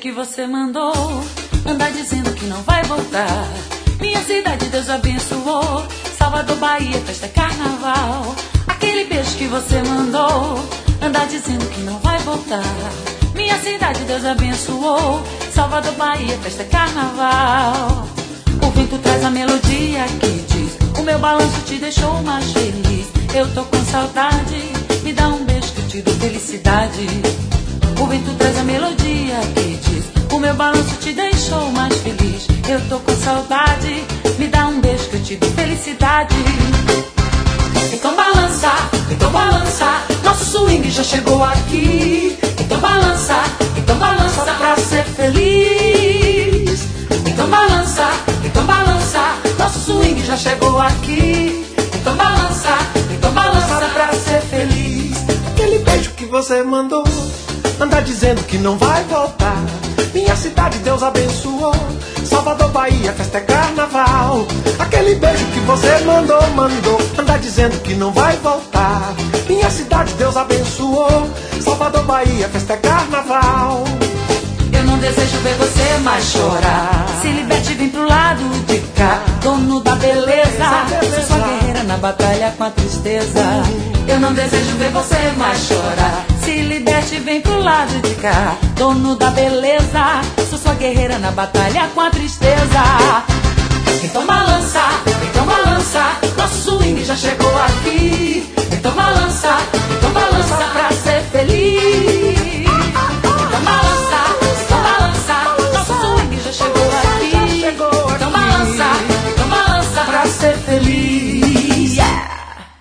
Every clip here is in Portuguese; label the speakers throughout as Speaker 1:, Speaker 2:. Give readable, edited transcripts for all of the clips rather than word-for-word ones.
Speaker 1: que você mandou, anda dizendo que não vai voltar. Minha cidade Deus abençoou, Salvador, Bahia, festa é carnaval. Aquele beijo que você mandou, anda dizendo que não vai voltar. Minha cidade Deus abençoou, Salvador, Bahia, festa é carnaval. O vento traz a melodia que diz: o meu balanço te deixou mais feliz. Eu tô com saudade, me dá um beijo que eu te dou felicidade. O vento traz a melodia que diz: o meu balanço te deixou mais feliz. Eu tô com saudade, me dá um beijo que eu te dou felicidade. Então balança, nosso swing já chegou aqui. Então balança pra ser feliz. Então balança, nosso swing já chegou aqui. Então balança pra ser feliz.
Speaker 2: Aquele beijo que você mandou, anda dizendo que não vai voltar. Minha cidade Deus abençoou, Salvador, Bahia, festa é carnaval. Aquele beijo que você mandou, anda dizendo que não vai voltar. Minha cidade Deus abençoou, Salvador, Bahia, festa é carnaval.
Speaker 1: Eu não desejo ver você mais chorar. Se liberte, vem pro lado de cá, dono da beleza. Sou sua guerreira na batalha com a tristeza. Eu não desejo ver você mais chorar. Se liberte, vem pro lado de cá, dono da beleza. Sou sua guerreira na batalha com a tristeza. Então balança, nosso swing já chegou aqui. Então balança pra ser feliz. Então balança, nosso swing já chegou aqui. Então balança pra ser feliz. Yeah.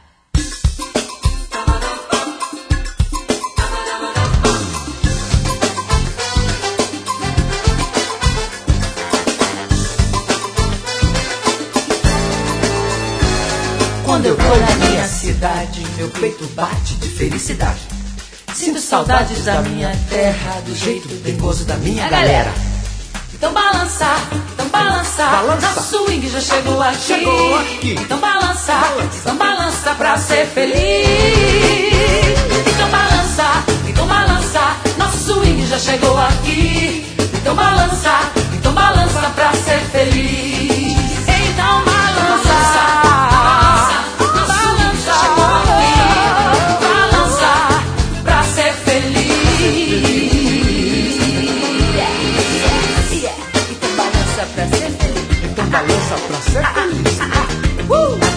Speaker 1: Quando eu vou na minha cidade, meu peito bate de felicidade. Sinto saudades da minha terra, do jeito dengoso da minha galera. Então balança, nosso swing já chegou aqui. Então balança pra ser feliz. Então balança, nosso swing já chegou aqui. Então balança pra ser feliz. Então balança.
Speaker 2: Então balança pra ser feliz.